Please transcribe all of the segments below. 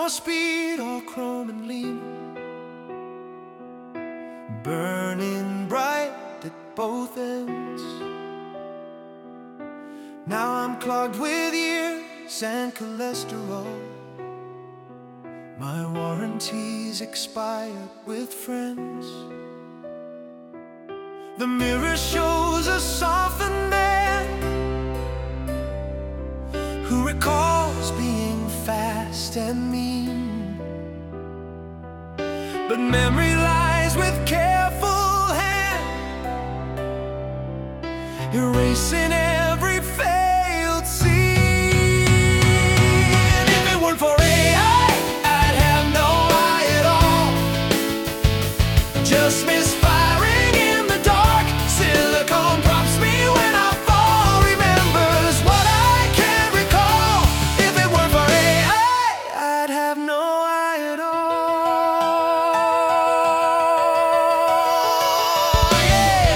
for speed, all chrome and lean, burning bright at both ends. Now I'm clogged with years and cholesterol. My warranty's expired with friends. The mirror shows a softened man who recalls being fast and mean, but memory lies with careful hand, erasing every failed scene. If it weren't for AI, I'd have no eye at all. Just misfiring in the dark. Silicone prompts me when I fall, remembers what I can't recall. If it weren't for AI, I'd have no eye at all. Yeah.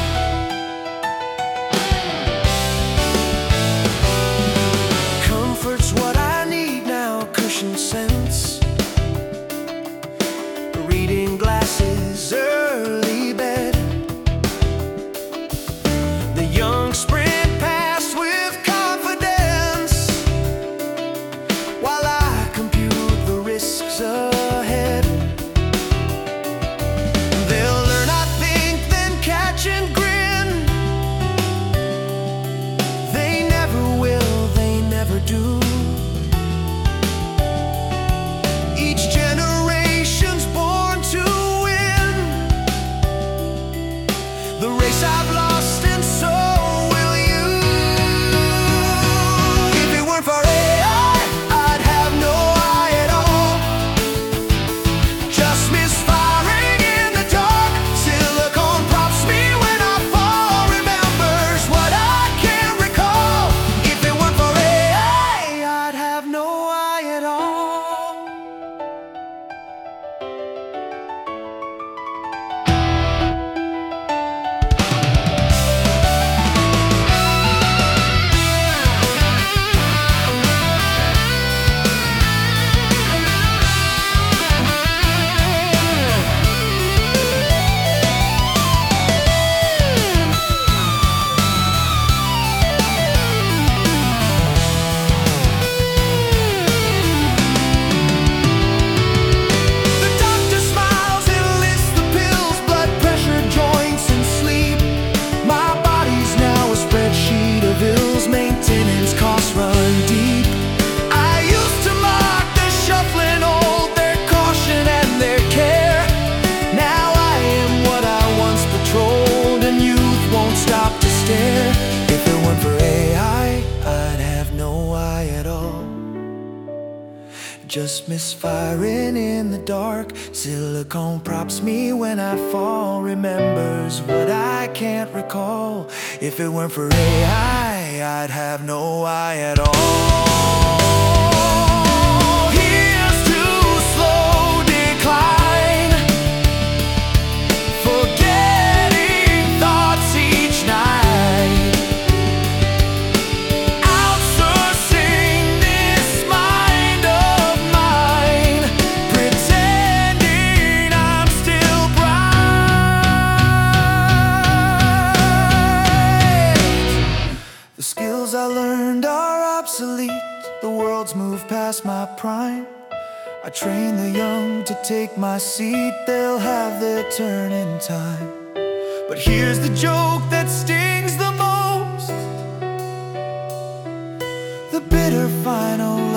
Comfort's what I need now, cushion sense, reading glasses, early bed. The young sprint past with confidence, while I compute the risks ahead. They'll learn, I think, then catch and grin. They never will, they never do. Each generation's born to win the race I've lost, and so will you. If it weren't for AI, I'd have no eye at all. Just misfiring in the dark. Silicone prompts me when I fall, remembers what I can't recall. If it weren't for AI, I'd have no eye at all. The doctor smiles and lists the pills, blood pressure, joints, and sleep. My body's now a spreadsheet of ills, maintenance costs run deep. I used to mock the shuffling old, their caution and their care. Now I am what I once patrolled, and youth won't stop to stare. If it weren't for AI, I'd have no eye at all. Just misfiring in the dark. Silicone props me when I fall, remembers what I can't recall. If it weren't for AI, I'd have no eye at all. Here's to slow decline, forgetting thoughts each night, outsourcing this mind of mine, pretending I'm still bright. The skills I learned are obsolete. The world's moved past my prime. I train the young to take my seat. They'll have their turn in time. But here's the joke that stings the most: the bitter final